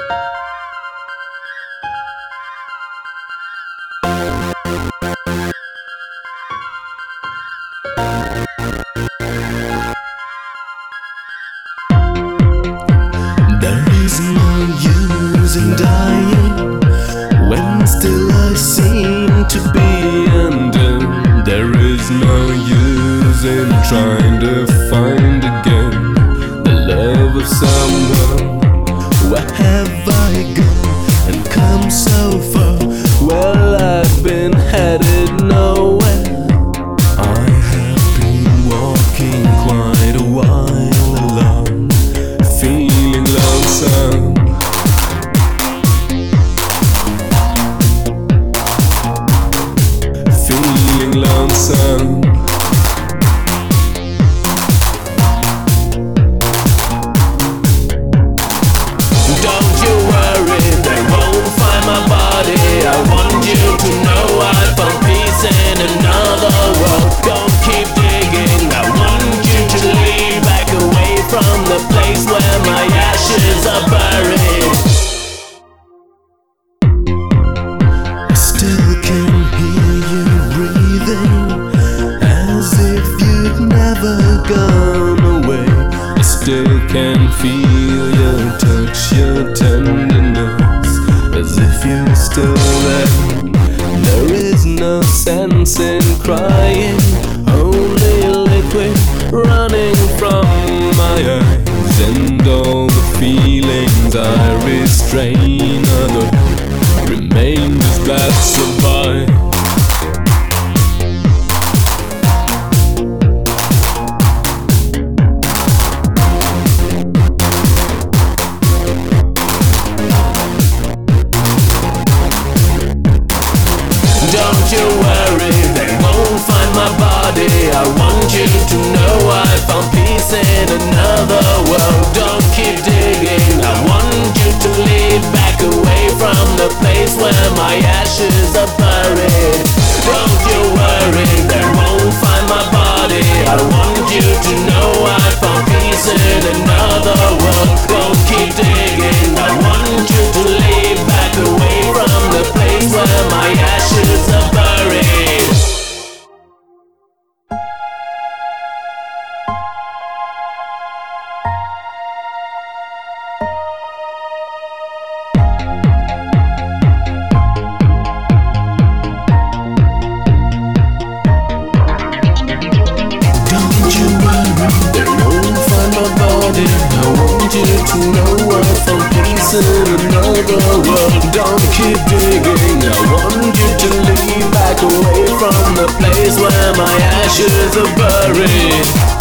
There is no use in dying when still I seem to be undone. There is no use in trying to find again the love of someone. Where have I gone and come so far? Well, I've been headed nowhere. I have been walking quite a while alone, feeling lonesome. Feeling lonesome. Don't you worry, they won't find my body. I want you to know I found peace in another world. Don't keep digging, I want you to leave back away from the place where my ashes are buried. I still can hear you breathing, as if you'd never gone away. I still can feel your touch, your tenderness, as if you're still there. There is no sense in crying, only liquid running from my eyes, and all the feelings I restrain are the remainders that survive. Don't you worry, they won't find my body. I want you to know I found peace in another world. Don't keep digging, I want you to lead back away from the place where my ashes are buried. Don't you worry, they won't find my body. I want you to know I found peace in another world. Don't keep digging, I want you to lead back away from the place where my ashes are buried. Don't you worry, they won't find my body. I want you to know I found peace in another world. Don't keep digging, I want you to leave back away from the place where my ashes are buried.